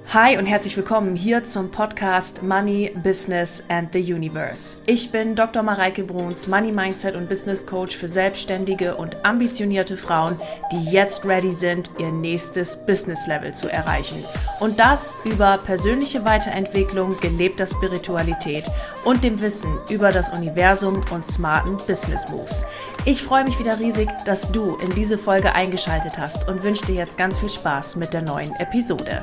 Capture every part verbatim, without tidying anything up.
Hi und herzlich willkommen hier zum Podcast Money, Business and the Universe. Ich bin Doktor Mareike Bruns, Money Mindset und Business Coach für selbstständige und ambitionierte Frauen, die jetzt ready sind, ihr nächstes Business Level zu erreichen. Und das über persönliche Weiterentwicklung, gelebter Spiritualität und dem Wissen über das Universum und smarten Business Moves. Ich freue mich wieder riesig, dass du in diese Folge eingeschaltet hast und wünsche dir jetzt ganz viel Spaß mit der neuen Episode.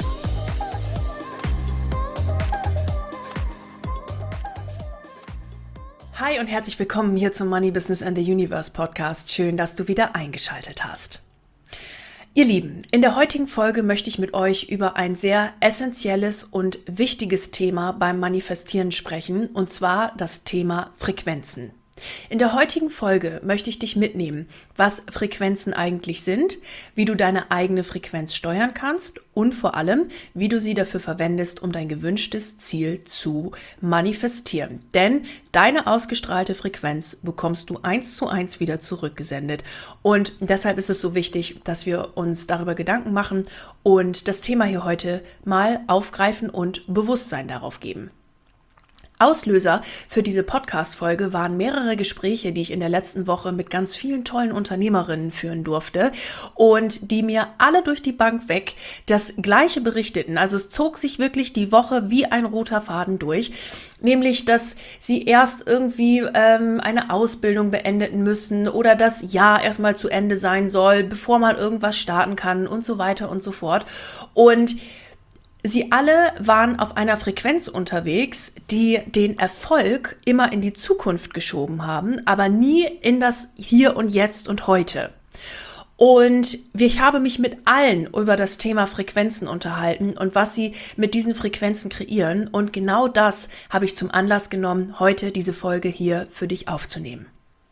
Hi und herzlich willkommen hier zum Money, Business and the Universe Podcast. Schön, dass du wieder eingeschaltet hast. Ihr Lieben, in der heutigen Folge möchte ich mit euch über ein sehr essentielles und wichtiges Thema beim Manifestieren sprechen, und zwar das Thema Frequenzen. In der heutigen Folge möchte ich dich mitnehmen, was Frequenzen eigentlich sind, wie du deine eigene Frequenz steuern kannst und vor allem, wie du sie dafür verwendest, um dein gewünschtes Ziel zu manifestieren. Denn deine ausgestrahlte Frequenz bekommst du eins zu eins wieder zurückgesendet. Und deshalb ist es so wichtig, dass wir uns darüber Gedanken machen und das Thema hier heute mal aufgreifen und Bewusstsein darauf geben. Auslöser für diese Podcast-Folge waren mehrere Gespräche, die ich in der letzten Woche mit ganz vielen tollen Unternehmerinnen führen durfte und die mir alle durch die Bank weg das Gleiche berichteten. Also es zog sich wirklich die Woche wie ein roter Faden durch, nämlich, dass sie erst irgendwie ähm, eine Ausbildung beenden müssen oder das Jahr erstmal zu Ende sein soll, bevor man irgendwas starten kann und so weiter und so fort. Und sie alle waren auf einer Frequenz unterwegs, die den Erfolg immer in die Zukunft geschoben haben, aber nie in das Hier und Jetzt und Heute. Und ich habe mich mit allen über das Thema Frequenzen unterhalten und was sie mit diesen Frequenzen kreieren. Und genau das habe ich zum Anlass genommen, heute diese Folge hier für dich aufzunehmen.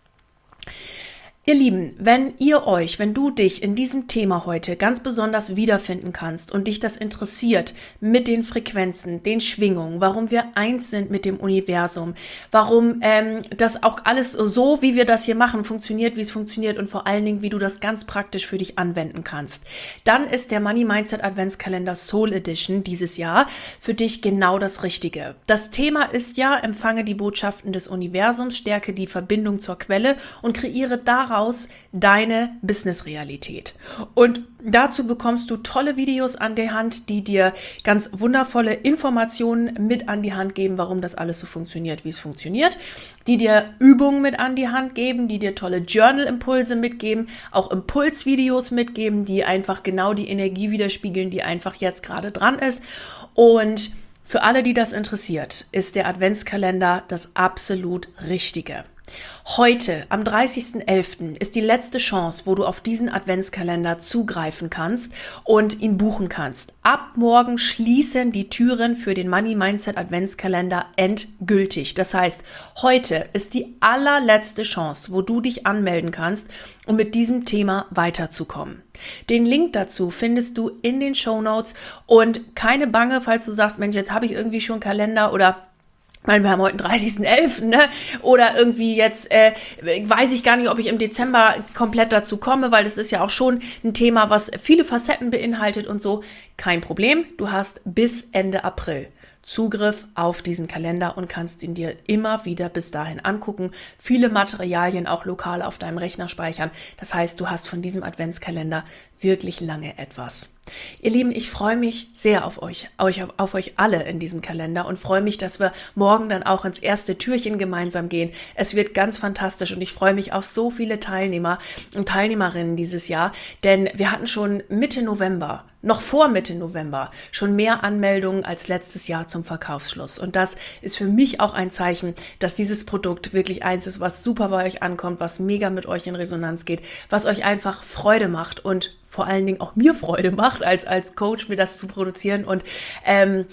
Ihr Lieben, wenn ihr euch, wenn du dich in diesem Thema heute ganz besonders wiederfinden kannst und dich das interessiert mit den Frequenzen, den Schwingungen, warum wir eins sind mit dem Universum, warum ähm, das auch alles so, wie wir das hier machen, funktioniert, wie es funktioniert und vor allen Dingen, wie du das ganz praktisch für dich anwenden kannst, dann ist der Money Mindset Adventskalender Soul Edition dieses Jahr für dich genau das Richtige. Das Thema ist ja, empfange die Botschaften des Universums, stärke die Verbindung zur Quelle und kreiere daraus deine Business-Realität. Und dazu bekommst du tolle Videos an der Hand, die dir ganz wundervolle Informationen mit an die Hand geben, warum das alles so funktioniert, wie es funktioniert, die dir Übungen mit an die Hand geben, die dir tolle Journal-Impulse mitgeben, auch Impulsvideos mitgeben, die einfach genau die Energie widerspiegeln, die einfach jetzt gerade dran ist. Und für alle, die das interessiert, ist der Adventskalender das absolut Richtige. Heute, am dreißigsten elften ist die letzte Chance, wo du auf diesen Adventskalender zugreifen kannst und ihn buchen kannst. Ab morgen schließen die Türen für den Money Mindset Adventskalender endgültig. Das heißt, heute ist die allerletzte Chance, wo du dich anmelden kannst, um mit diesem Thema weiterzukommen. Den Link dazu findest du in den Shownotes und keine Bange, falls du sagst, Mensch, jetzt habe ich irgendwie schon einen Kalender oder Ich meine, wir haben heute den dreißigsten elften ne? Oder irgendwie jetzt, äh, weiß ich gar nicht, ob ich im Dezember komplett dazu komme, weil das ist ja auch schon ein Thema, was viele Facetten beinhaltet und so. Kein Problem, du hast bis Ende April Zugriff auf diesen Kalender und kannst ihn dir immer wieder bis dahin angucken. Viele Materialien auch lokal auf deinem Rechner speichern. Das heißt, du hast von diesem Adventskalender wirklich lange etwas. Ihr Lieben, ich freue mich sehr auf euch, euch auf, auf euch alle in diesem Kalender und freue mich, dass wir morgen dann auch ins erste Türchen gemeinsam gehen. Es wird ganz fantastisch und ich freue mich auf so viele Teilnehmer und Teilnehmerinnen dieses Jahr, denn wir hatten schon Mitte November, noch vor Mitte November, schon mehr Anmeldungen als letztes Jahr zum Verkaufsschluss. Und das ist für mich auch ein Zeichen, dass dieses Produkt wirklich eins ist, was super bei euch ankommt, was mega mit euch in Resonanz geht, was euch einfach Freude macht und vor allen Dingen auch mir Freude macht, als, als Coach mir das zu produzieren und, ähm,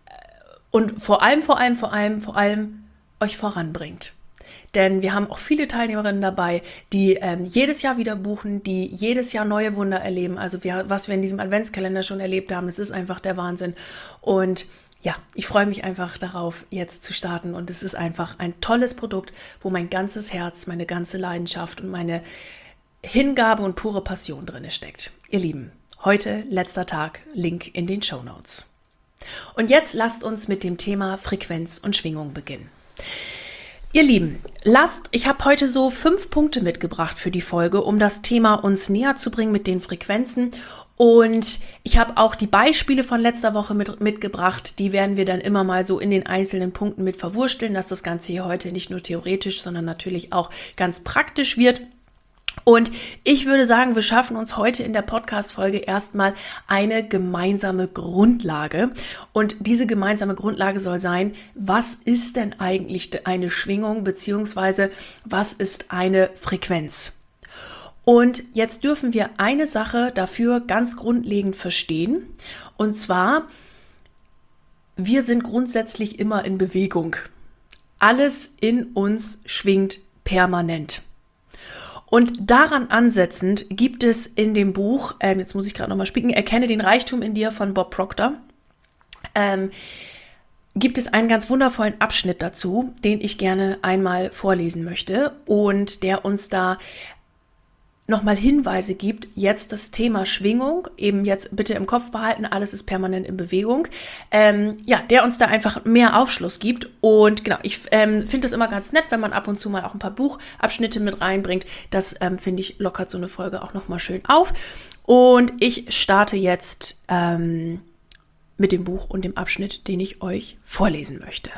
und vor allem, vor allem, vor allem, vor allem euch voranbringt. Denn wir haben auch viele Teilnehmerinnen dabei, die ähm, jedes Jahr wieder buchen, die jedes Jahr neue Wunder erleben. Also wir, was wir in diesem Adventskalender schon erlebt haben, das ist einfach der Wahnsinn. Und ja, ich freue mich einfach darauf, jetzt zu starten. Und es ist einfach ein tolles Produkt, wo mein ganzes Herz, meine ganze Leidenschaft und meine Hingabe und pure Passion drin steckt. Ihr Lieben, heute letzter Tag, Link in den Shownotes. Und jetzt lasst uns mit dem Thema Frequenz und Schwingung beginnen. Ihr Lieben, lasst, ich habe heute so fünf Punkte mitgebracht für die Folge, um das Thema uns näher zu bringen mit den Frequenzen. Und ich habe auch die Beispiele von letzter Woche mit, mitgebracht. Die werden wir dann immer mal so in den einzelnen Punkten mit verwursteln, dass das Ganze hier heute nicht nur theoretisch, sondern natürlich auch ganz praktisch wird. Und ich würde sagen, wir schaffen uns heute in der Podcast-Folge erstmal eine gemeinsame Grundlage. Und diese gemeinsame Grundlage soll sein, was ist denn eigentlich eine Schwingung, beziehungsweise was ist eine Frequenz? Und jetzt dürfen wir eine Sache dafür ganz grundlegend verstehen. Und zwar, wir sind grundsätzlich immer in Bewegung. Alles in uns schwingt permanent. Und daran ansetzend gibt es in dem Buch, äh, jetzt muss ich gerade nochmal spicken, Erkenne den Reichtum in dir von Bob Proctor, ähm, gibt es einen ganz wundervollen Abschnitt dazu, den ich gerne einmal vorlesen möchte und der uns da nochmal Hinweise gibt, jetzt das Thema Schwingung, eben jetzt bitte im Kopf behalten, alles ist permanent in Bewegung, ähm, ja, der uns da einfach mehr Aufschluss gibt. Und genau, ich ähm, finde es immer ganz nett, wenn man ab und zu mal auch ein paar Buchabschnitte mit reinbringt. Das ähm, finde ich lockert so eine Folge auch nochmal schön auf. Und ich starte jetzt ähm, mit dem Buch und dem Abschnitt, den ich euch vorlesen möchte.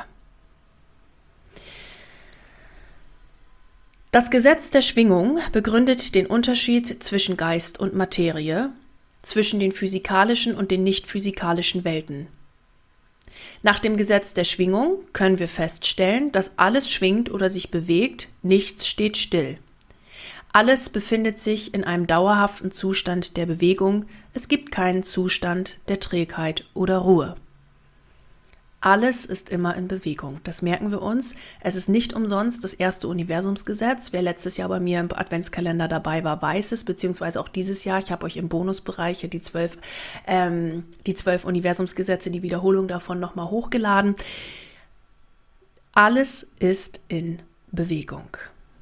Das Gesetz der Schwingung begründet den Unterschied zwischen Geist und Materie, zwischen den physikalischen und den nicht-physikalischen Welten. Nach dem Gesetz der Schwingung können wir feststellen, dass alles schwingt oder sich bewegt, nichts steht still. Alles befindet sich in einem dauerhaften Zustand der Bewegung, es gibt keinen Zustand der Trägheit oder Ruhe. Alles ist immer in Bewegung. Das merken wir uns. Es ist nicht umsonst das erste Universumsgesetz. Wer letztes Jahr bei mir im Adventskalender dabei war, weiß es, beziehungsweise auch dieses Jahr. Ich habe euch im Bonusbereich die zwölf, ähm, die zwölf Universumsgesetze, die Wiederholung davon nochmal hochgeladen. Alles ist in Bewegung.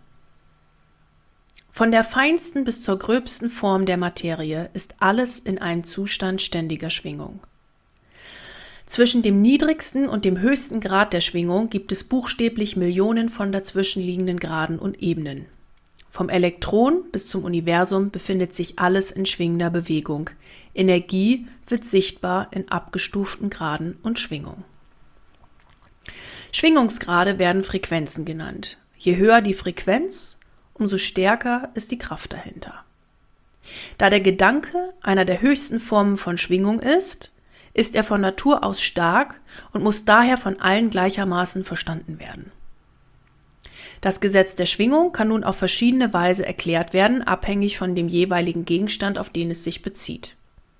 Von der feinsten bis zur gröbsten Form der Materie ist alles in einem Zustand ständiger Schwingung. Zwischen dem niedrigsten und dem höchsten Grad der Schwingung gibt es buchstäblich Millionen von dazwischenliegenden Graden und Ebenen. Vom Elektron bis zum Universum befindet sich alles in schwingender Bewegung. Energie wird sichtbar in abgestuften Graden und Schwingung. Schwingungsgrade werden Frequenzen genannt. Je höher die Frequenz, umso stärker ist die Kraft dahinter. Da der Gedanke einer der höchsten Formen von Schwingung ist, ist er von Natur aus stark und muss daher von allen gleichermaßen verstanden werden. Das Gesetz der Schwingung kann nun auf verschiedene Weise erklärt werden, abhängig von dem jeweiligen Gegenstand, auf den es sich bezieht.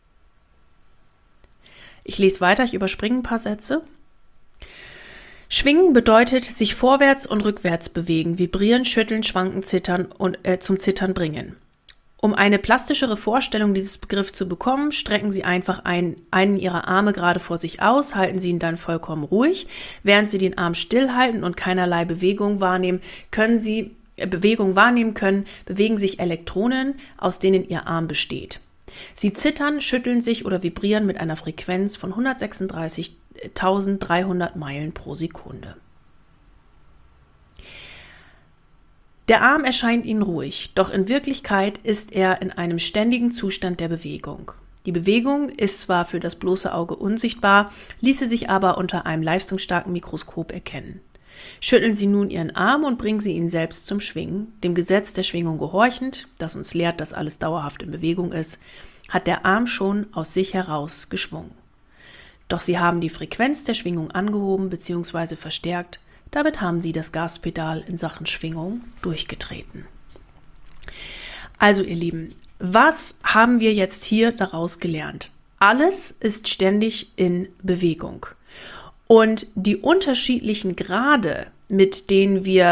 Ich lese weiter, ich überspringe ein paar Sätze. Schwingen bedeutet sich vorwärts und rückwärts bewegen, vibrieren, schütteln, schwanken, zittern und äh, zum Zittern bringen. Um eine plastischere Vorstellung dieses Begriffs zu bekommen, strecken Sie einfach ein, einen Ihrer Arme gerade vor sich aus, halten Sie ihn dann vollkommen ruhig. Während Sie den Arm stillhalten und keinerlei Bewegung wahrnehmen, können Sie äh, Bewegung wahrnehmen können, bewegen sich Elektronen, aus denen Ihr Arm besteht. Sie zittern, schütteln sich oder vibrieren mit einer Frequenz von hundertsechsunddreißigtausenddreihundert Meilen pro Sekunde. Der Arm erscheint Ihnen ruhig, doch in Wirklichkeit ist er in einem ständigen Zustand der Bewegung. Die Bewegung ist zwar für das bloße Auge unsichtbar, ließe sich aber unter einem leistungsstarken Mikroskop erkennen. Schütteln Sie nun Ihren Arm und bringen Sie ihn selbst zum Schwingen. Dem Gesetz der Schwingung gehorchend, das uns lehrt, dass alles dauerhaft in Bewegung ist, hat der Arm schon aus sich heraus geschwungen. Doch Sie haben die Frequenz der Schwingung angehoben bzw. verstärkt. Damit haben Sie das Gaspedal in Sachen Schwingung durchgetreten. Also ihr Lieben, was haben wir jetzt hier daraus gelernt? Alles ist ständig in Bewegung. Und die unterschiedlichen Grade, mit denen wir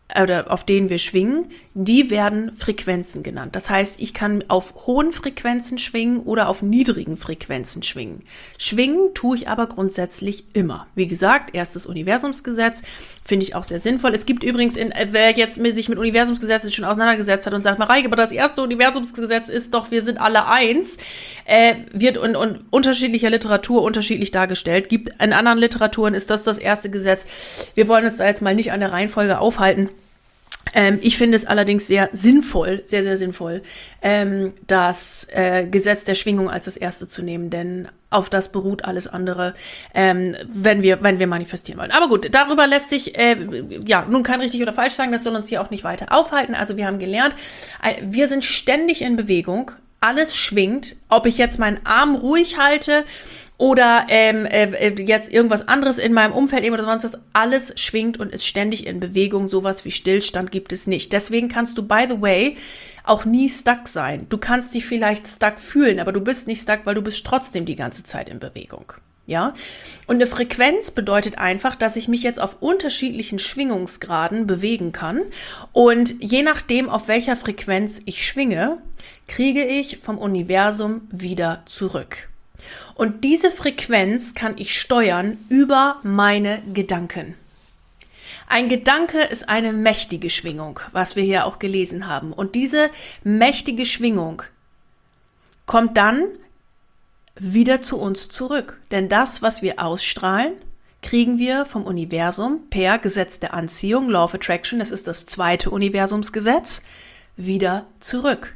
oder auf denen wir schwingen, die werden Frequenzen genannt. Das heißt, ich kann auf hohen Frequenzen schwingen oder auf niedrigen Frequenzen schwingen. Schwingen tue ich aber grundsätzlich immer. Wie gesagt, erstes Universumsgesetz finde ich auch sehr sinnvoll. Es gibt übrigens, in, wer jetzt sich mit Universumsgesetzen schon auseinandergesetzt hat und sagt, Mareike, aber das erste Universumsgesetz ist doch, wir sind alle eins, äh, wird in, in unterschiedlicher Literatur unterschiedlich dargestellt. Gibt in anderen Literaturen ist das das erste Gesetz. Wir wollen uns da jetzt mal nicht an der Reihenfolge aufhalten. Ähm, ich finde es allerdings sehr sinnvoll, sehr, sehr sinnvoll, ähm, das äh, Gesetz der Schwingung als das erste zu nehmen, denn auf das beruht alles andere, ähm, wenn wir, wenn wir manifestieren wollen. Aber gut, darüber lässt sich äh, ja nun kein richtig oder falsch sagen, das soll uns hier auch nicht weiter aufhalten. Also wir haben gelernt, äh, wir sind ständig in Bewegung, alles schwingt, ob ich jetzt meinen Arm ruhig halte oder ähm, äh, jetzt irgendwas anderes in meinem Umfeld eben oder sonst was, alles schwingt und ist ständig in Bewegung. Sowas wie Stillstand gibt es nicht. Deswegen kannst du, by the way, auch nie stuck sein. Du kannst dich vielleicht stuck fühlen, aber du bist nicht stuck, weil du bist trotzdem die ganze Zeit in Bewegung. Ja? Und eine Frequenz bedeutet einfach, dass ich mich jetzt auf unterschiedlichen Schwingungsgraden bewegen kann. Und je nachdem, auf welcher Frequenz ich schwinge, kriege ich vom Universum wieder zurück. Und diese Frequenz kann ich steuern über meine Gedanken. Ein Gedanke ist eine mächtige Schwingung, was wir hier auch gelesen haben. Und diese mächtige Schwingung kommt dann wieder zu uns zurück. Denn das, was wir ausstrahlen, kriegen wir vom Universum per Gesetz der Anziehung, Law of Attraction, das ist das zweite Universumsgesetz, wieder zurück.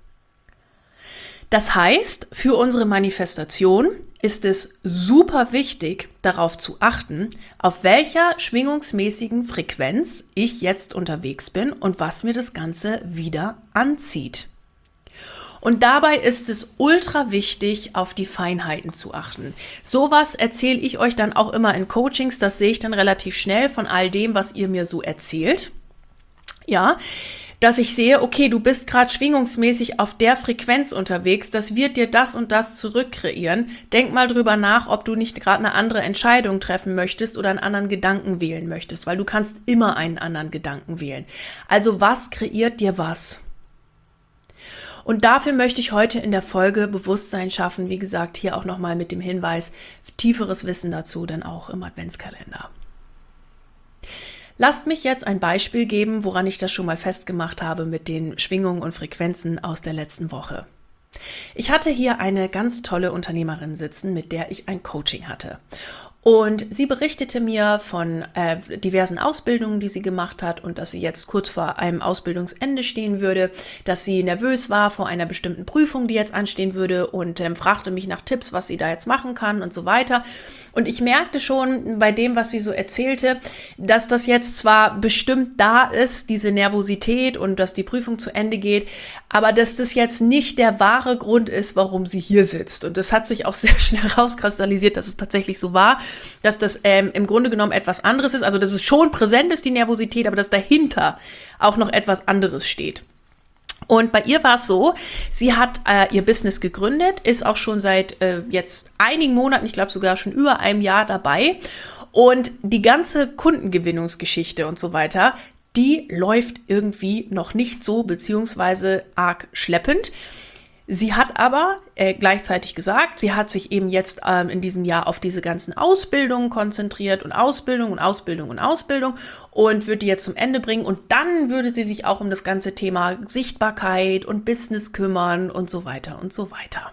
Das heißt, für unsere Manifestation ist es super wichtig, darauf zu achten, auf welcher schwingungsmäßigen Frequenz ich jetzt unterwegs bin und was mir das Ganze wieder anzieht. Und dabei ist es ultra wichtig, auf die Feinheiten zu achten. Sowas erzähle ich euch dann auch immer in Coachings, das sehe ich dann relativ schnell von all dem, was ihr mir so erzählt. Ja, dass ich sehe, okay, du bist gerade schwingungsmäßig auf der Frequenz unterwegs, das wird dir das und das zurückkreieren. Denk mal drüber nach, ob du nicht gerade eine andere Entscheidung treffen möchtest oder einen anderen Gedanken wählen möchtest, weil du kannst immer einen anderen Gedanken wählen. Also was kreiert dir was? Und dafür möchte ich heute in der Folge Bewusstsein schaffen, wie gesagt, hier auch nochmal mit dem Hinweis, tieferes Wissen dazu dann auch im Adventskalender. Lasst mich jetzt ein Beispiel geben, woran ich das schon mal festgemacht habe mit den Schwingungen und Frequenzen aus der letzten Woche. Ich hatte hier eine ganz tolle Unternehmerin sitzen, mit der ich ein Coaching hatte. Und sie berichtete mir von äh, diversen Ausbildungen, die sie gemacht hat und dass sie jetzt kurz vor einem Ausbildungsende stehen würde, dass sie nervös war vor einer bestimmten Prüfung, die jetzt anstehen würde und ähm, fragte mich nach Tipps, was sie da jetzt machen kann und so weiter. Und ich merkte schon bei dem, was sie so erzählte, dass das jetzt zwar bestimmt da ist, diese Nervosität und dass die Prüfung zu Ende geht, aber dass das jetzt nicht der wahre Grund ist, warum sie hier sitzt. Und das hat sich auch sehr schnell rauskristallisiert, dass es tatsächlich so war, dass das ähm, im Grunde genommen etwas anderes ist, also dass es schon präsent ist, die Nervosität, aber dass dahinter auch noch etwas anderes steht. Und bei ihr war es so, sie hat äh, ihr Business gegründet, ist auch schon seit äh, jetzt einigen Monaten, ich glaube sogar schon über einem Jahr dabei. Und die ganze Kundengewinnungsgeschichte und so weiter, die läuft irgendwie noch nicht so, beziehungsweise arg schleppend. Sie hat aber äh, gleichzeitig gesagt, sie hat sich eben jetzt ähm, in diesem Jahr auf diese ganzen Ausbildungen konzentriert und Ausbildung und Ausbildung und Ausbildung und würde die jetzt zum Ende bringen und dann würde sie sich auch um das ganze Thema Sichtbarkeit und Business kümmern und so weiter und so weiter.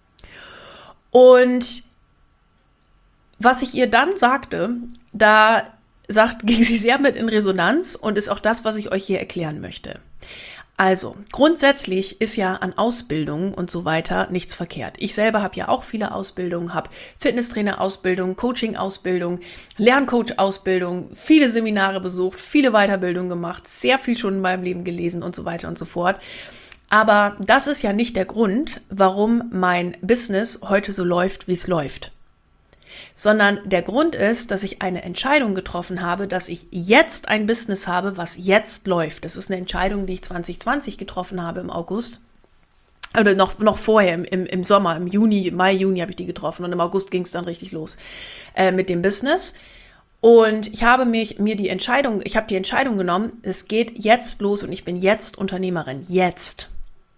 Und was ich ihr dann sagte, da sagt, ging sie sehr mit in Resonanz und ist auch das, was ich euch hier erklären möchte. Also, grundsätzlich ist ja an Ausbildungen und so weiter nichts verkehrt. Ich selber habe ja auch viele Ausbildungen, habe Fitnesstrainer-Ausbildung, Coaching-Ausbildung, Lerncoach-Ausbildung, viele Seminare besucht, viele Weiterbildungen gemacht, sehr viel schon in meinem Leben gelesen und so weiter und so fort. Aber das ist ja nicht der Grund, warum mein Business heute so läuft, wie es läuft. Sondern der Grund ist, dass ich eine Entscheidung getroffen habe, dass ich jetzt ein Business habe, was jetzt läuft. Das ist eine Entscheidung, die ich zwanzig zwanzig getroffen habe im August. Oder noch, noch vorher, im, im, im Sommer, im Juni, Mai, Juni habe ich die getroffen und im August ging es dann richtig los äh, mit dem Business. Und ich habe mich, mir die Entscheidung, ich habe die Entscheidung genommen, es geht jetzt los und ich bin jetzt Unternehmerin. Jetzt.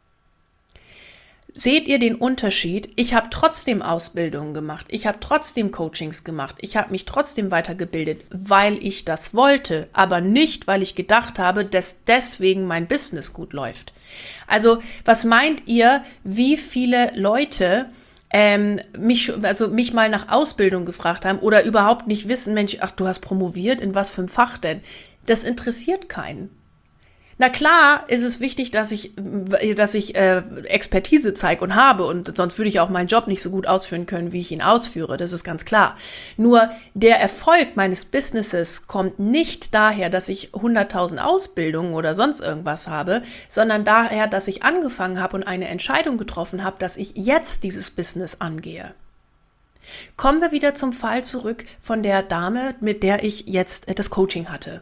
Seht ihr den Unterschied? Ich habe trotzdem Ausbildungen gemacht, ich habe trotzdem Coachings gemacht, ich habe mich trotzdem weitergebildet, weil ich das wollte, aber nicht, weil ich gedacht habe, dass deswegen mein Business gut läuft. Also, was meint ihr, wie viele Leute ähm, mich, also mich mal nach Ausbildung gefragt haben oder überhaupt nicht wissen, Mensch, ach, du hast promoviert, in was für ein Fach denn? Das interessiert keinen. Na klar ist es wichtig, dass ich, dass ich äh, Expertise zeige und habe und sonst würde ich auch meinen Job nicht so gut ausführen können, wie ich ihn ausführe, das ist ganz klar. Nur der Erfolg meines Businesses kommt nicht daher, dass ich hunderttausend Ausbildungen oder sonst irgendwas habe, sondern daher, dass ich angefangen habe und eine Entscheidung getroffen habe, dass ich jetzt dieses Business angehe. Kommen wir wieder zum Fall zurück von der Dame, mit der ich jetzt das Coaching hatte.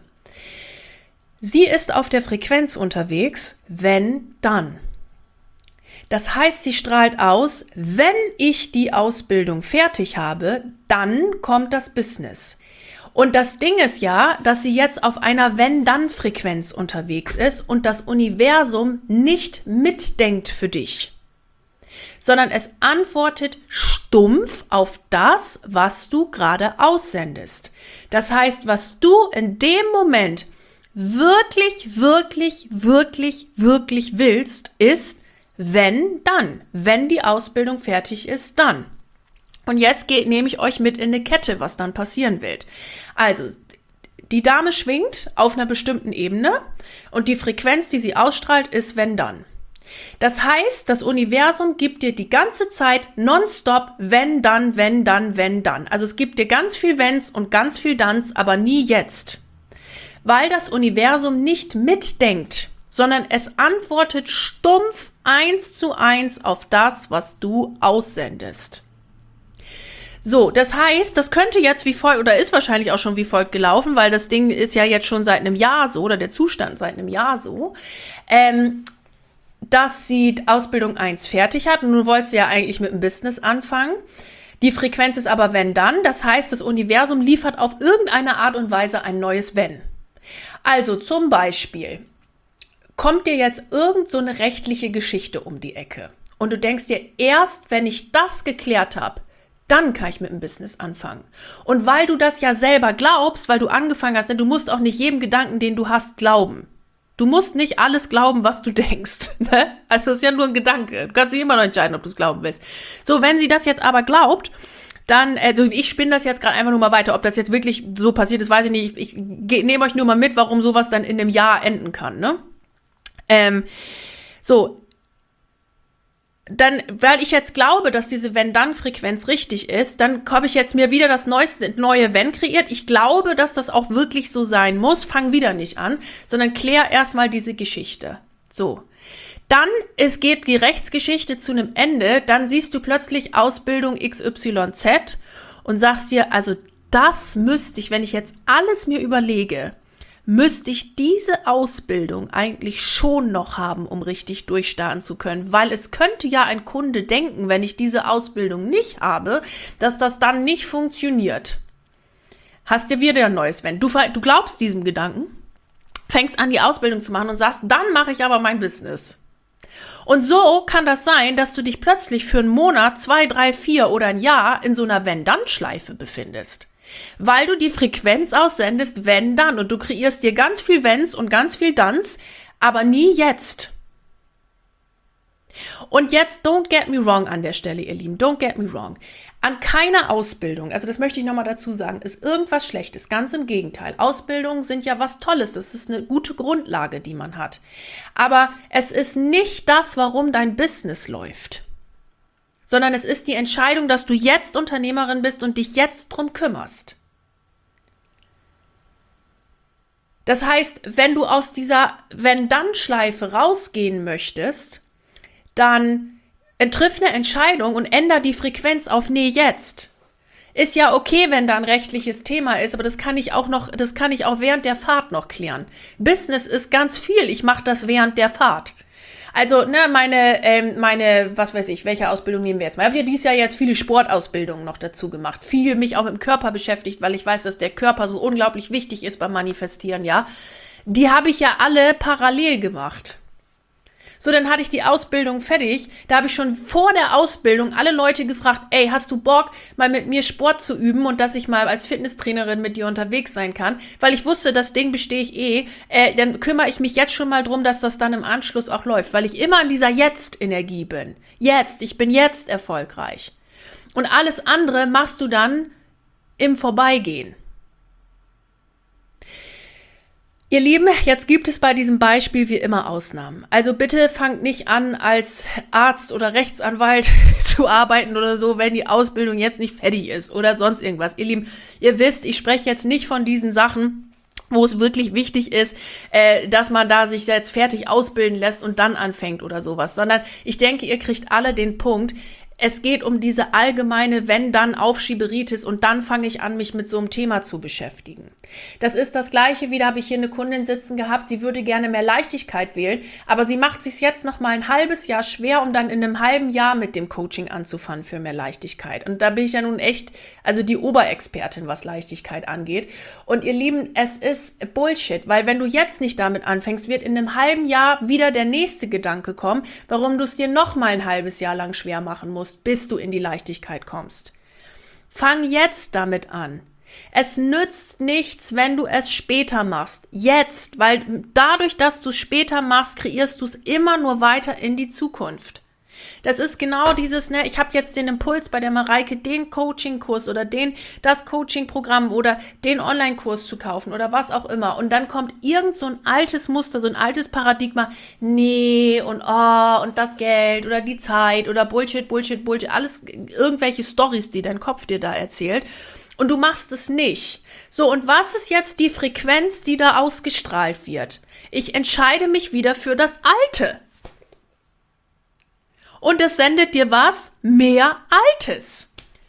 Sie ist auf der Frequenz unterwegs, wenn, dann. Das heißt, sie strahlt aus, wenn ich die Ausbildung fertig habe, dann kommt das Business. Und das Ding ist ja, dass sie jetzt auf einer Wenn-Dann-Frequenz unterwegs ist und das Universum nicht mitdenkt für dich, sondern es antwortet stumpf auf das, was du gerade aussendest. Das heißt, was du in dem Moment wirklich, wirklich, wirklich, wirklich willst, ist, wenn, dann. Wenn die Ausbildung fertig ist, dann. Und jetzt geht, nehme ich euch mit in eine Kette, was dann passieren wird. Also, die Dame schwingt auf einer bestimmten Ebene und die Frequenz, die sie ausstrahlt, ist wenn, dann. Das heißt, das Universum gibt dir die ganze Zeit nonstop wenn, dann, wenn, dann, wenn, dann. Also es gibt dir ganz viel Wenns und ganz viel Danns, aber nie jetzt. Weil das Universum nicht mitdenkt, sondern es antwortet stumpf eins zu eins auf das, was du aussendest. So, das heißt, das könnte jetzt wie folgt, oder ist wahrscheinlich auch schon wie folgt gelaufen, weil das Ding ist ja jetzt schon seit einem Jahr so, oder der Zustand seit einem Jahr so, ähm, dass sie Ausbildung eins fertig hat und nun wollte sie ja eigentlich mit dem Business anfangen. Die Frequenz ist aber wenn dann, das heißt, das Universum liefert auf irgendeine Art und Weise ein neues Wenn. Also zum Beispiel kommt dir jetzt irgend so eine rechtliche Geschichte um die Ecke und du denkst dir, erst wenn ich das geklärt habe, dann kann ich mit dem Business anfangen. Und weil du das ja selber glaubst, weil du angefangen hast, denn du musst auch nicht jedem Gedanken, den du hast, glauben. Du musst nicht alles glauben, was du denkst. Ne? Also das ist ja nur ein Gedanke. Du kannst dich immer noch entscheiden, ob du es glauben willst. So, wenn sie das jetzt aber glaubt, dann, also ich spinne das jetzt gerade einfach nur mal weiter. Ob das jetzt wirklich so passiert ist, weiß ich nicht. Ich, ich nehme euch nur mal mit, warum sowas dann in einem Jahr enden kann. Ne? Ähm, so, dann, weil ich jetzt glaube, dass diese Wenn-Dann-Frequenz richtig ist, dann habe ich jetzt mir wieder das neueste, neue Wenn kreiert. Ich glaube, dass das auch wirklich so sein muss. Fang wieder nicht an, sondern klär erstmal diese Geschichte. So. Dann es geht die Rechtsgeschichte zu einem Ende, dann siehst du plötzlich Ausbildung X Y Z und sagst dir, also das müsste ich, wenn ich jetzt alles mir überlege, müsste ich diese Ausbildung eigentlich schon noch haben, um richtig durchstarten zu können, weil es könnte ja ein Kunde denken, wenn ich diese Ausbildung nicht habe, dass das dann nicht funktioniert. Hast dir wieder ein neues Wenn. Du, du glaubst diesem Gedanken, fängst an, die Ausbildung zu machen und sagst, dann mache ich aber mein Business. Und so kann das sein, dass du dich plötzlich für einen Monat, zwei, drei, vier oder ein Jahr in so einer Wenn-Dann-Schleife befindest. Weil du die Frequenz aussendest, wenn dann. Und du kreierst dir ganz viel Wenns und ganz viel Danns, aber nie jetzt. Und jetzt, don't get me wrong an der Stelle, ihr Lieben, don't get me wrong. An keiner Ausbildung, also das möchte ich nochmal dazu sagen, ist irgendwas Schlechtes. Ganz im Gegenteil. Ausbildungen sind ja was Tolles. Das ist eine gute Grundlage, die man hat. Aber es ist nicht das, warum dein Business läuft. Sondern es ist die Entscheidung, dass du jetzt Unternehmerin bist und dich jetzt drum kümmerst. Das heißt, wenn du aus dieser Wenn-Dann-Schleife rausgehen möchtest, dann triff eine Entscheidung und änder die Frequenz auf nee, jetzt. Ist ja okay, wenn da ein rechtliches Thema ist, aber das kann ich auch noch, das kann ich auch während der Fahrt noch klären. Business ist ganz viel, ich mache das während der Fahrt. Also, ne, meine, ähm, meine, was weiß ich, welche Ausbildung nehmen wir jetzt mal? Ich habe ja dieses Jahr jetzt viele Sportausbildungen noch dazu gemacht. Viel mich auch mit dem Körper beschäftigt, weil ich weiß, dass der Körper so unglaublich wichtig ist beim Manifestieren, ja. Die habe ich ja alle parallel gemacht. So, dann hatte ich die Ausbildung fertig. Da habe ich schon vor der Ausbildung alle Leute gefragt, ey, hast du Bock, mal mit mir Sport zu üben und dass ich mal als Fitnesstrainerin mit dir unterwegs sein kann? Weil ich wusste, das Ding bestehe ich eh. Äh, dann kümmere ich mich jetzt schon mal drum, dass das dann im Anschluss auch läuft, weil ich immer in dieser Jetzt-Energie bin. Jetzt, ich bin jetzt erfolgreich. Und alles andere machst du dann im Vorbeigehen. Ihr Lieben, jetzt gibt es bei diesem Beispiel wie immer Ausnahmen. Also bitte fangt nicht an, als Arzt oder Rechtsanwalt zu arbeiten oder so, wenn die Ausbildung jetzt nicht fertig ist oder sonst irgendwas. Ihr Lieben, ihr wisst, ich spreche jetzt nicht von diesen Sachen, wo es wirklich wichtig ist, äh, dass man da sich jetzt fertig ausbilden lässt und dann anfängt oder sowas, sondern ich denke, ihr kriegt alle den Punkt. Es geht um diese allgemeine Wenn-Dann-Aufschieberitis und dann fange ich an, mich mit so einem Thema zu beschäftigen. Das ist das Gleiche, wie da habe ich hier eine Kundin sitzen gehabt, sie würde gerne mehr Leichtigkeit wählen, aber sie macht sich jetzt noch mal ein halbes Jahr schwer, um dann in einem halben Jahr mit dem Coaching anzufangen für mehr Leichtigkeit. Und da bin ich ja nun echt, also die Oberexpertin, was Leichtigkeit angeht. Und ihr Lieben, es ist Bullshit, weil wenn du jetzt nicht damit anfängst, wird in einem halben Jahr wieder der nächste Gedanke kommen, warum du es dir noch mal ein halbes Jahr lang schwer machen musst, bis du in die Leichtigkeit kommst. Fang jetzt damit an. Es nützt nichts, wenn du es später machst. Jetzt, weil dadurch, dass du es später machst, kreierst du es immer nur weiter in die Zukunft. Das ist genau dieses, ne, ich habe jetzt den Impuls bei der Mareike, den Coaching-Kurs oder den, das Coaching-Programm oder den Online-Kurs zu kaufen oder was auch immer. Und dann kommt irgend so ein altes Muster, so ein altes Paradigma, nee und oh und das Geld oder die Zeit oder Bullshit, Bullshit, Bullshit, alles irgendwelche Storys, die dein Kopf dir da erzählt. Und du machst es nicht. So, und was ist jetzt die Frequenz, die da ausgestrahlt wird? Ich entscheide mich wieder für das Alte. Und es sendet dir was? Mehr Altes.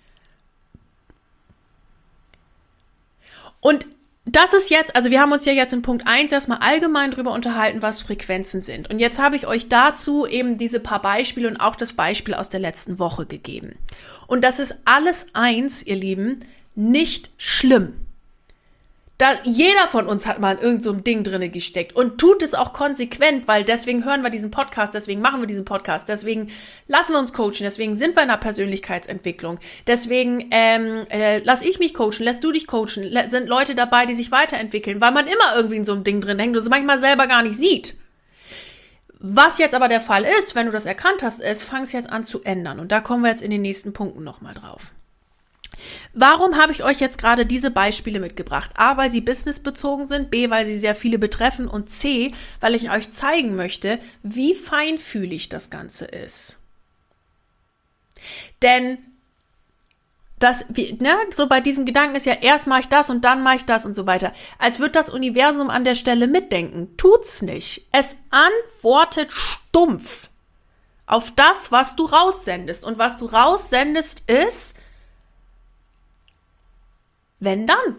Und das ist jetzt, also wir haben uns ja jetzt in Punkt eins erstmal allgemein drüber unterhalten, was Frequenzen sind. Und jetzt habe ich euch dazu eben diese paar Beispiele und auch das Beispiel aus der letzten Woche gegeben. Und das ist alles eins, ihr Lieben, nicht schlimm. Da, jeder von uns hat mal in irgend so einem Ding drinne gesteckt und tut es auch konsequent, weil deswegen hören wir diesen Podcast, deswegen machen wir diesen Podcast, deswegen lassen wir uns coachen, deswegen sind wir in einer Persönlichkeitsentwicklung, deswegen ähm, äh, lass ich mich coachen, lässt du dich coachen, le- sind Leute dabei, die sich weiterentwickeln, weil man immer irgendwie in so einem Ding drin hängt und es manchmal selber gar nicht sieht. Was jetzt aber der Fall ist, wenn du das erkannt hast, ist, fang es jetzt an zu ändern und da kommen wir jetzt in den nächsten Punkten nochmal drauf. Warum habe ich euch jetzt gerade diese Beispiele mitgebracht? A, weil sie businessbezogen sind, B, weil sie sehr viele betreffen und C, weil ich euch zeigen möchte, wie feinfühlig das Ganze ist. Denn das, ne, so bei diesem Gedanken ist ja, erst mache ich das und dann mache ich das und so weiter. Als wird das Universum an der Stelle mitdenken. Tut's nicht. Es antwortet stumpf auf das, was du raussendest. Und was du raussendest ist, wenn dann.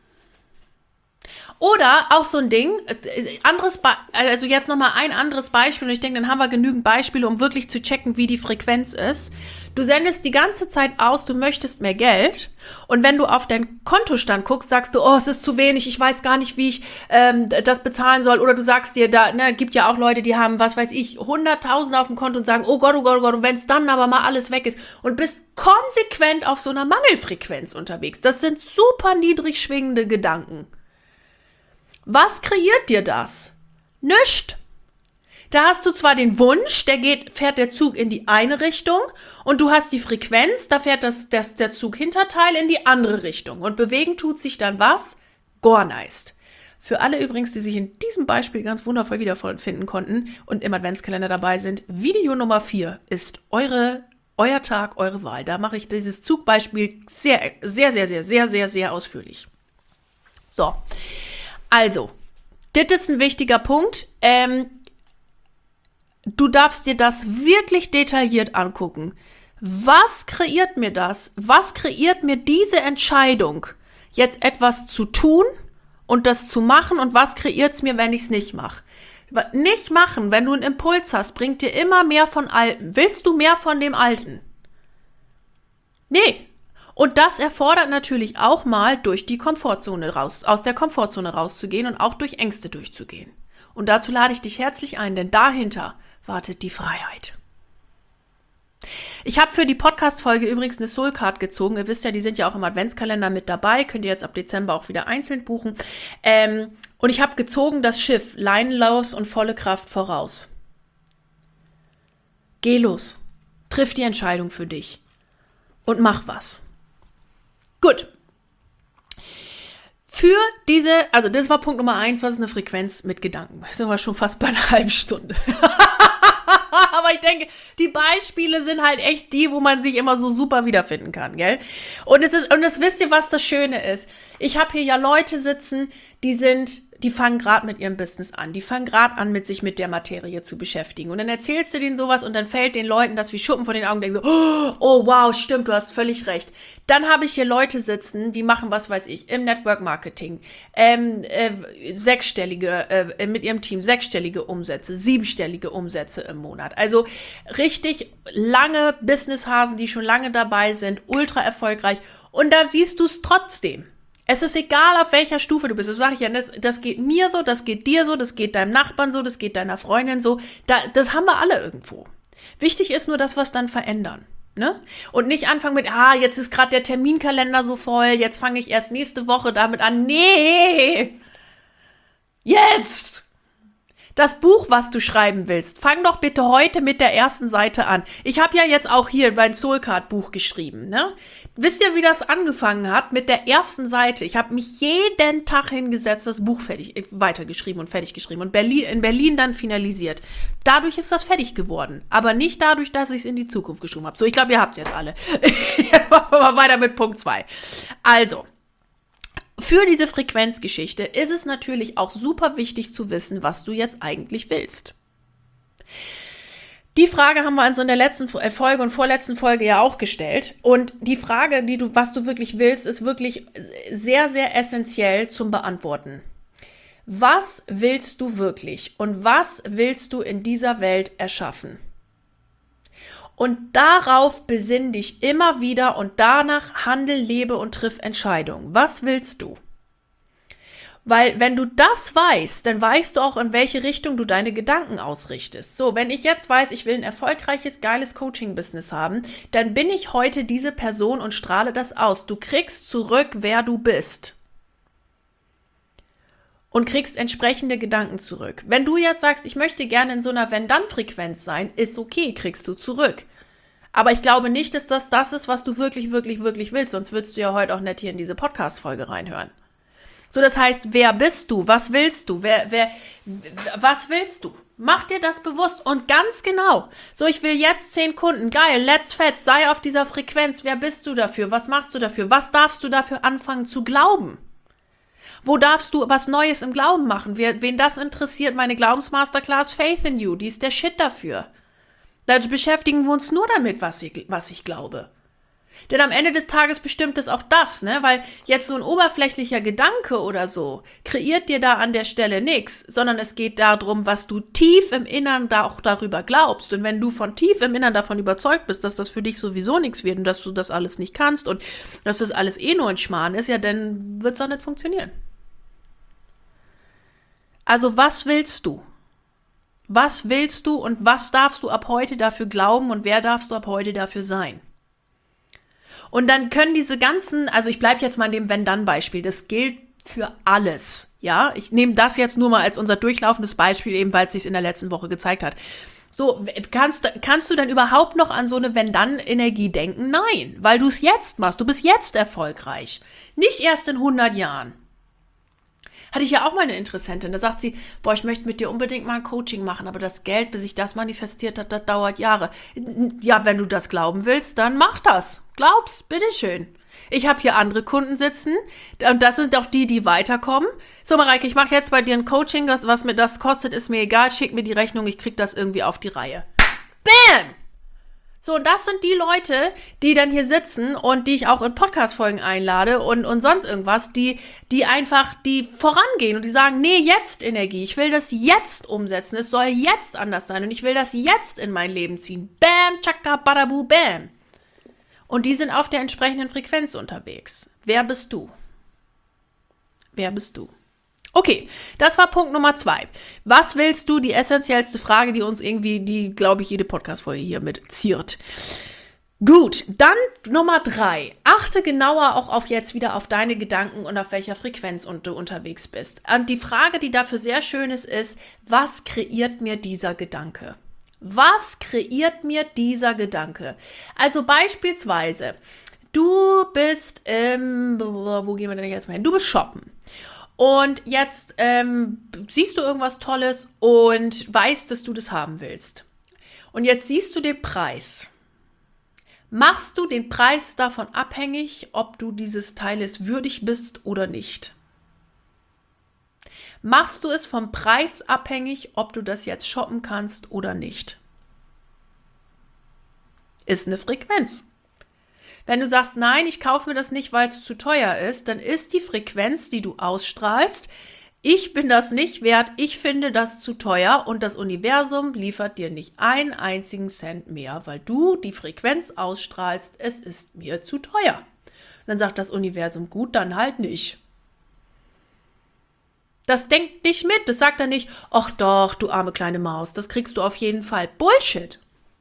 Oder auch so ein Ding, anderes Be- also jetzt nochmal ein anderes Beispiel und ich denke, dann haben wir genügend Beispiele, um wirklich zu checken, wie die Frequenz ist. Du sendest die ganze Zeit aus, du möchtest mehr Geld und wenn du auf deinen Kontostand guckst, sagst du, oh, es ist zu wenig, ich weiß gar nicht, wie ich ähm, das bezahlen soll. Oder du sagst dir, da ne, gibt ja auch Leute, die haben, was weiß ich, hunderttausend auf dem Konto und sagen, oh Gott, oh Gott, oh Gott, und wenn es dann aber mal alles weg ist und bist konsequent auf so einer Mangelfrequenz unterwegs. Das sind super niedrig schwingende Gedanken. Was kreiert dir das? Nischt. Da hast du zwar den Wunsch, der geht, fährt der Zug in die eine Richtung und du hast die Frequenz, da fährt das, das, der Zug Hinterteil in die andere Richtung. Und bewegen tut sich dann was? Gorneist. Für alle übrigens, die sich in diesem Beispiel ganz wundervoll wiederfinden konnten und im Adventskalender dabei sind, Video Nummer vier ist eure, euer Tag, eure Wahl. Da mache ich dieses Zugbeispiel sehr, sehr, sehr, sehr, sehr, sehr, sehr ausführlich. So. Also, das ist ein wichtiger Punkt. Ähm, du darfst dir das wirklich detailliert angucken. Was kreiert mir das? Was kreiert mir diese Entscheidung, jetzt etwas zu tun und das zu machen? Und was kreiert es mir, wenn ich es nicht mache? Nicht machen, wenn du einen Impuls hast, bringt dir immer mehr von Alten. Willst du mehr von dem Alten? Nee. Und das erfordert natürlich auch mal, durch die Komfortzone raus, aus der Komfortzone rauszugehen und auch durch Ängste durchzugehen. Und dazu lade ich dich herzlich ein, denn dahinter wartet die Freiheit. Ich habe für die Podcast-Folge übrigens eine Soulcard gezogen. Ihr wisst ja, die sind ja auch im Adventskalender mit dabei. Könnt ihr jetzt ab Dezember auch wieder einzeln buchen. Ähm, und ich habe gezogen das Schiff, leinenlos und volle Kraft voraus. Geh los. Triff die Entscheidung für dich. Und mach was. Gut. Für diese, also das war Punkt Nummer eins, was ist eine Frequenz mit Gedanken? Da sind wir schon fast bei einer halben Stunde. Aber ich denke, die Beispiele sind halt echt die, wo man sich immer so super wiederfinden kann, gell? Und es ist, und das wisst ihr, was das Schöne ist? Ich habe hier ja Leute sitzen, die sind, die fangen gerade mit ihrem Business an. Die fangen gerade an, mit sich mit der Materie zu beschäftigen. Und dann erzählst du denen sowas und dann fällt den Leuten das wie Schuppen vor den Augen. Denken so, oh wow, stimmt, du hast völlig recht. Dann habe ich hier Leute sitzen, die machen, was weiß ich, im Network Marketing, ähm, äh, sechsstellige, äh, mit ihrem Team sechsstellige Umsätze, siebenstellige Umsätze im Monat. Also richtig lange Businesshasen, die schon lange dabei sind, ultra erfolgreich. Und da siehst du es trotzdem. Es ist egal, auf welcher Stufe du bist. Das sage ich ja, das, das geht mir so, das geht dir so, das geht deinem Nachbarn so, das geht deiner Freundin so. Da, das haben wir alle irgendwo. Wichtig ist nur, dass wir es dann verändern. Ne? Und nicht anfangen mit, ah, jetzt ist gerade der Terminkalender so voll, jetzt fange ich erst nächste Woche damit an. Nee! Jetzt! Das Buch, was du schreiben willst, fang doch bitte heute mit der ersten Seite an. Ich habe ja jetzt auch hier mein Soulcard-Buch geschrieben. Ne? Wisst ihr, wie das angefangen hat? Mit der ersten Seite. Ich habe mich jeden Tag hingesetzt, das Buch fertig, weitergeschrieben und fertig geschrieben und Berlin, in Berlin dann finalisiert. Dadurch ist das fertig geworden. Aber nicht dadurch, dass ich es in die Zukunft geschrieben habe. So, ich glaube, ihr habt es jetzt alle. Jetzt machen wir mal weiter mit Punkt zwei. Also, für diese Frequenzgeschichte ist es natürlich auch super wichtig zu wissen, was du jetzt eigentlich willst. Die Frage haben wir also in der letzten Folge und vorletzten Folge ja auch gestellt. Und die Frage, die du, was du wirklich willst, ist wirklich sehr, sehr essentiell zum Beantworten. Was willst du wirklich und was willst du in dieser Welt erschaffen? Und darauf besinn dich immer wieder und danach handel, lebe und triff Entscheidungen. Was willst du? Weil wenn du das weißt, dann weißt du auch, in welche Richtung du deine Gedanken ausrichtest. So, wenn ich jetzt weiß, ich will ein erfolgreiches, geiles Coaching-Business haben, dann bin ich heute diese Person und strahle das aus. Du kriegst zurück, wer du bist. Und kriegst entsprechende Gedanken zurück. Wenn du jetzt sagst, ich möchte gerne in so einer Wenn-Dann-Frequenz sein, ist okay, kriegst du zurück. Aber ich glaube nicht, dass das das ist, was du wirklich, wirklich, wirklich willst. Sonst würdest du ja heute auch nicht hier in diese Podcast-Folge reinhören. So, das heißt, wer bist du? Was willst du? Wer, wer, was willst du? Mach dir das bewusst und ganz genau. So, ich will jetzt zehn Kunden. Geil, let's fetz, sei auf dieser Frequenz. Wer bist du dafür? Was machst du dafür? Was darfst du dafür anfangen zu glauben? Wo darfst du was Neues im Glauben machen? Wen das interessiert, meine Glaubensmasterclass Faith in You, die ist der Shit dafür. Da beschäftigen wir uns nur damit, was ich, was ich glaube. Denn am Ende des Tages bestimmt es auch das, ne? Weil jetzt so ein oberflächlicher Gedanke oder so kreiert dir da an der Stelle nichts, sondern es geht darum, was du tief im Innern da auch darüber glaubst. Und wenn du von tief im Innern davon überzeugt bist, dass das für dich sowieso nichts wird und dass du das alles nicht kannst und dass das alles eh nur ein Schmarrn ist, ja, dann wird es auch nicht funktionieren. Also was willst du? Was willst du und was darfst du ab heute dafür glauben und wer darfst du ab heute dafür sein? Und dann können diese ganzen, also ich bleibe jetzt mal in dem Wenn-Dann-Beispiel, das gilt für alles, ja. Ich nehme das jetzt nur mal als unser durchlaufendes Beispiel, eben weil es sich in der letzten Woche gezeigt hat. So, kannst, kannst du dann überhaupt noch an so eine Wenn-Dann-Energie denken? Nein, weil du es jetzt machst, du bist jetzt erfolgreich, nicht erst in hundert Jahren. Hatte ich ja auch mal eine Interessentin, da sagt sie, boah, ich möchte mit dir unbedingt mal ein Coaching machen, aber das Geld, bis ich das manifestiert habe, das dauert Jahre. Ja, wenn du das glauben willst, dann mach das. Glaub's, bitteschön. Ich habe hier andere Kunden sitzen und das sind auch die, die weiterkommen. So, Mareike, ich mache jetzt bei dir ein Coaching, was, was mir das kostet, ist mir egal, schick mir die Rechnung, ich krieg das irgendwie auf die Reihe. Bam! So, und das sind die Leute, die dann hier sitzen und die ich auch in Podcast-Folgen einlade und, und sonst irgendwas, die, die einfach, die vorangehen und die sagen, nee, jetzt Energie, ich will das jetzt umsetzen, es soll jetzt anders sein und ich will das jetzt in mein Leben ziehen. Bam, tschakka, badabu, bam. Und die sind auf der entsprechenden Frequenz unterwegs. Wer bist du? Wer bist du? Okay, das war Punkt Nummer zwei. Was willst du? Die essentiellste Frage, die uns irgendwie, die, glaube ich, jede Podcast-Folge hier mit ziert. Gut, dann Nummer drei. Achte genauer auch auf jetzt wieder auf deine Gedanken und auf welcher Frequenz du unterwegs bist. Und die Frage, die dafür sehr schön ist, ist, was kreiert mir dieser Gedanke? Was kreiert mir dieser Gedanke? Also beispielsweise, du bist, ähm, wo gehen wir denn jetzt mal hin? Du bist shoppen. Und jetzt ähm, siehst du irgendwas Tolles und weißt, dass du das haben willst. Und jetzt siehst du den Preis. Machst du den Preis davon abhängig, ob du dieses Teiles würdig bist oder nicht? Machst du es vom Preis abhängig, ob du das jetzt shoppen kannst oder nicht? Ist eine Frequenz. Wenn du sagst, nein, ich kaufe mir das nicht, weil es zu teuer ist, dann ist die Frequenz, die du ausstrahlst, ich bin das nicht wert, ich finde das zu teuer und das Universum liefert dir nicht einen einzigen Cent mehr, weil du die Frequenz ausstrahlst, es ist mir zu teuer. Und dann sagt das Universum, gut, dann halt nicht. Das denkt nicht mit, das sagt dann nicht, ach doch, du arme kleine Maus, das kriegst du auf jeden Fall. Bullshit.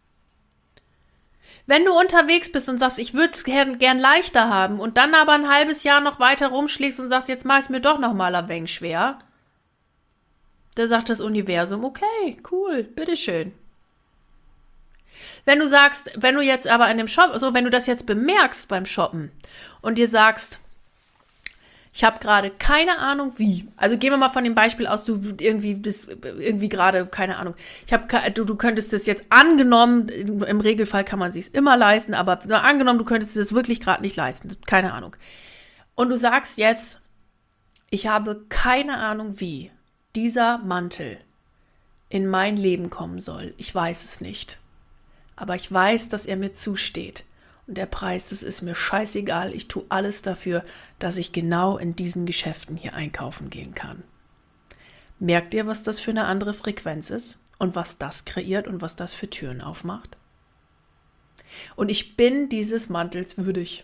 Wenn du unterwegs bist und sagst, ich würde es gern, gern leichter haben und dann aber ein halbes Jahr noch weiter rumschlägst und sagst, jetzt mach es mir doch noch mal ein wenig schwer, da sagt das Universum, okay, cool, bitteschön. Wenn du sagst, wenn du jetzt aber in dem Shop, so wenn du das jetzt bemerkst beim Shoppen und dir sagst, ich habe gerade keine Ahnung wie. Also gehen wir mal von dem Beispiel aus, du irgendwie das irgendwie gerade keine Ahnung. Ich habe du, du könntest es jetzt angenommen, im Regelfall kann man sich's immer leisten, aber nur angenommen, du könntest es wirklich gerade nicht leisten, keine Ahnung. Und du sagst jetzt, ich habe keine Ahnung wie dieser Mantel in mein Leben kommen soll. Ich weiß es nicht. Aber ich weiß, dass er mir zusteht. Und der Preis, das ist mir scheißegal. Ich tue alles dafür, dass ich genau in diesen Geschäften hier einkaufen gehen kann. Merkt ihr, was das für eine andere Frequenz ist? Und was das kreiert und was das für Türen aufmacht? Und ich bin dieses Mantels würdig.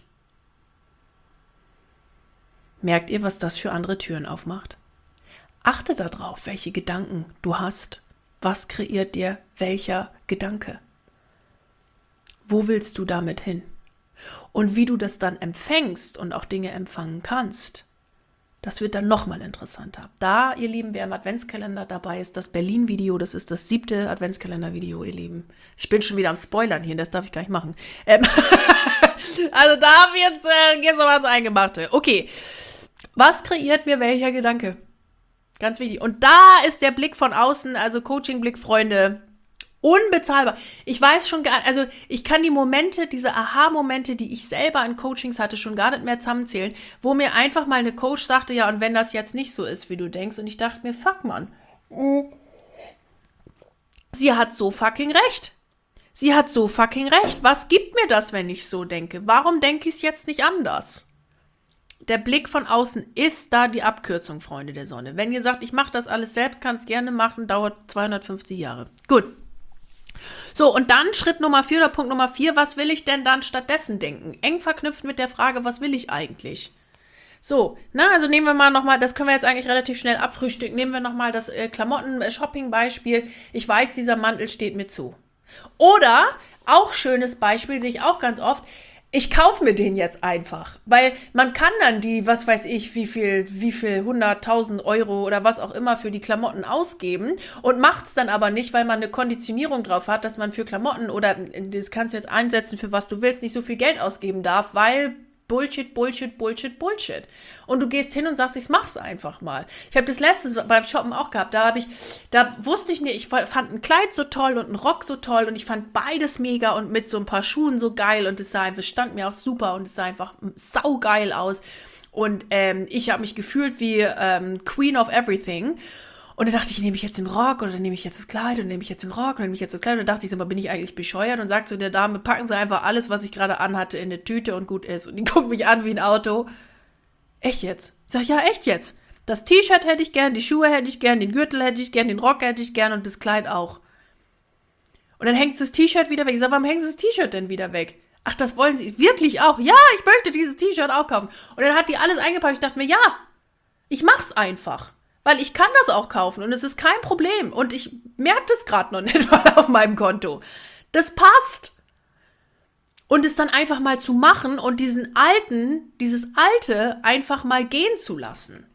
Merkt ihr, was das für andere Türen aufmacht? Achte darauf, welche Gedanken du hast. Was kreiert dir welcher Gedanke? Wo willst du damit hin? Und wie du das dann empfängst und auch Dinge empfangen kannst, das wird dann nochmal interessanter. Da, ihr Lieben, wer im Adventskalender dabei ist, das Berlin-Video, das ist das siebte Adventskalender-Video, ihr Lieben. Ich bin schon wieder am Spoilern hier, das darf ich gar nicht machen. Ähm also da haben wir jetzt, äh, jetzt nochmal ins Eingemachte. Okay, was kreiert mir welcher Gedanke? Ganz wichtig. Und da ist der Blick von außen, also Coaching-Blick, Freunde, unbezahlbar. Ich weiß schon gar, also ich kann die Momente, diese Aha-Momente, die ich selber in Coachings hatte, schon gar nicht mehr zusammenzählen, wo mir einfach mal eine Coach sagte, ja, und wenn das jetzt nicht so ist, wie du denkst, und ich dachte mir, fuck, Mann, sie hat so fucking recht. Sie hat so fucking recht. Was gibt mir das, wenn ich so denke? Warum denke ich es jetzt nicht anders? Der Blick von außen ist da die Abkürzung, Freunde der Sonne. Wenn ihr sagt, ich mache das alles selbst, kann es gerne machen, dauert zweihundertfünfzig Jahre. Gut. So, und dann Schritt Nummer vier oder Punkt Nummer vier, was will ich denn dann stattdessen denken? Eng verknüpft mit der Frage, was will ich eigentlich? So, na, also nehmen wir mal nochmal, das können wir jetzt eigentlich relativ schnell abfrühstücken, nehmen wir nochmal das äh, Klamotten-Shopping-Beispiel. Ich weiß, dieser Mantel steht mir zu. Oder, auch schönes Beispiel, sehe ich auch ganz oft, ich kaufe mir den jetzt einfach, weil man kann dann die, was weiß ich, wie viel, wie viel hunderttausend Euro oder was auch immer für die Klamotten ausgeben und macht es dann aber nicht, weil man eine Konditionierung drauf hat, dass man für Klamotten oder das kannst du jetzt einsetzen, für was du willst, nicht so viel Geld ausgeben darf, weil Bullshit, Bullshit, Bullshit, Bullshit. Und du gehst hin und sagst, ich mach's einfach mal. Ich habe das letztes beim Shoppen auch gehabt. Da habe ich, da wusste ich nicht, ich fand ein Kleid so toll und einen Rock so toll und ich fand beides mega und mit so ein paar Schuhen so geil und es sah einfach, stand mir auch super und es sah einfach saugeil aus. Und ähm, ich habe mich gefühlt wie ähm, Queen of Everything. Und dann dachte ich, nehme ich jetzt den Rock oder nehme ich jetzt das Kleid und nehme ich jetzt den Rock und nehme ich jetzt das Kleid. Und dann dachte ich, aber bin ich eigentlich bescheuert? Und sagte zu der Dame, packen Sie einfach alles, was ich gerade anhatte, in eine Tüte und gut ist. Und die guckt mich an wie ein Auto. Echt jetzt? Ich sag, ja, echt jetzt. Das T-Shirt hätte ich gern, die Schuhe hätte ich gern, den Gürtel hätte ich gern, den Rock hätte ich gern und das Kleid auch. Und dann hängt das T-Shirt wieder weg. Ich sag, warum hängt das T-Shirt denn wieder weg? Ach, das wollen Sie wirklich auch? Ja, ich möchte dieses T-Shirt auch kaufen. Und dann hat die alles eingepackt. Ich dachte mir, ja, ich mach's einfach. Weil ich kann das auch kaufen und es ist kein Problem. Und ich merke das gerade noch nicht mal auf meinem Konto. Das passt. Und es dann einfach mal zu machen und diesen alten, dieses Alte einfach mal gehen zu lassen.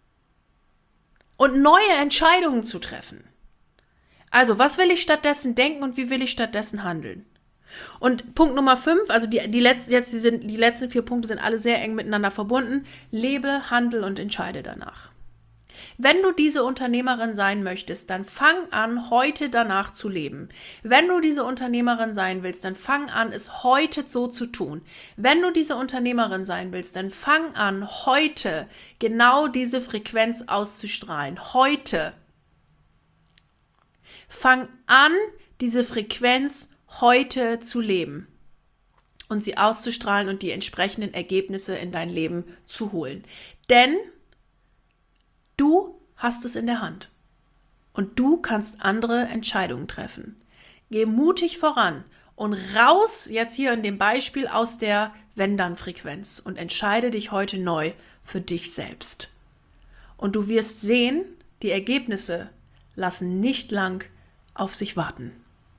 Und neue Entscheidungen zu treffen. Also, was will ich stattdessen denken und wie will ich stattdessen handeln? Und Punkt Nummer fünf, also die, die, letzten, jetzt, die, sind, die letzten vier Punkte sind alle sehr eng miteinander verbunden. Lebe, handle und entscheide danach. Wenn du diese Unternehmerin sein möchtest, dann fang an, heute danach zu leben. Wenn du diese Unternehmerin sein willst, dann fang an, es heute so zu tun. Wenn du diese Unternehmerin sein willst, dann fang an, heute genau diese Frequenz auszustrahlen. Heute. Fang an, diese Frequenz heute zu leben und sie auszustrahlen und die entsprechenden Ergebnisse in dein Leben zu holen. Denn du hast es in der Hand und du kannst andere Entscheidungen treffen. Geh mutig voran und raus jetzt hier in dem Beispiel aus der Wenn-Dann-Frequenz und entscheide dich heute neu für dich selbst. Und du wirst sehen, die Ergebnisse lassen nicht lang auf sich warten.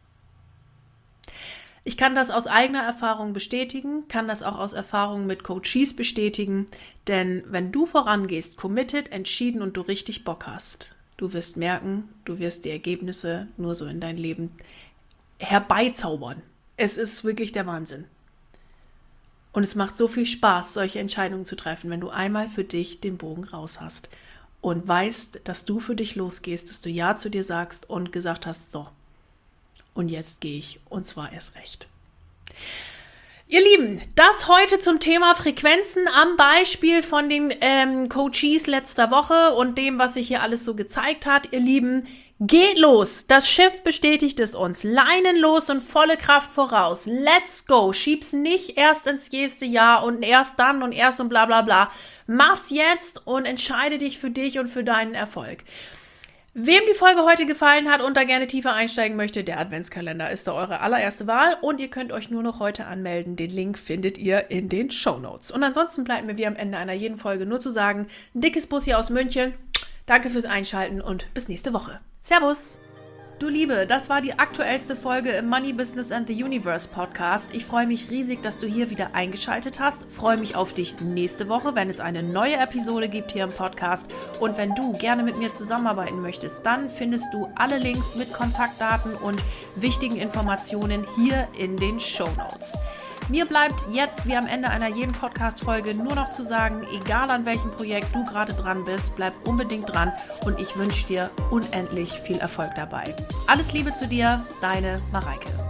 Ich kann das aus eigener Erfahrung bestätigen, kann das auch aus Erfahrung mit Coaches bestätigen, denn wenn du vorangehst, committed, entschieden und du richtig Bock hast, du wirst merken, du wirst die Ergebnisse nur so in dein Leben herbeizaubern. Es ist wirklich der Wahnsinn. Und es macht so viel Spaß, solche Entscheidungen zu treffen, wenn du einmal für dich den Bogen raus hast und weißt, dass du für dich losgehst, dass du Ja zu dir sagst und gesagt hast, so, und jetzt gehe ich, und zwar erst recht. Ihr Lieben, das heute zum Thema Frequenzen am Beispiel von den ähm, Coaches letzter Woche und dem, was sich hier alles so gezeigt hat. Ihr Lieben, geht los. Das Schiff bestätigt es uns. Leinen los und volle Kraft voraus. Let's go. Schieb's nicht erst ins nächste Jahr und erst dann und erst und bla bla bla. Mach's jetzt und entscheide dich für dich und für deinen Erfolg. Wem die Folge heute gefallen hat und da gerne tiefer einsteigen möchte, der Adventskalender ist da eure allererste Wahl und ihr könnt euch nur noch heute anmelden. Den Link findet ihr in den Shownotes. Und ansonsten bleibt mir wie am Ende einer jeden Folge nur zu sagen, ein dickes Bussi aus München. Danke fürs Einschalten und bis nächste Woche. Servus! Du Liebe, das war die aktuellste Folge im Money Business and the Universe Podcast. Ich freue mich riesig, dass du hier wieder eingeschaltet hast. Freue mich auf dich nächste Woche, wenn es eine neue Episode gibt hier im Podcast. Und wenn du gerne mit mir zusammenarbeiten möchtest, dann findest du alle Links mit Kontaktdaten und wichtigen Informationen hier in den Shownotes. Mir bleibt jetzt, wie am Ende einer jeden Podcast-Folge, nur noch zu sagen, egal an welchem Projekt du gerade dran bist, bleib unbedingt dran und ich wünsche dir unendlich viel Erfolg dabei. Alles Liebe zu dir, deine Mareike.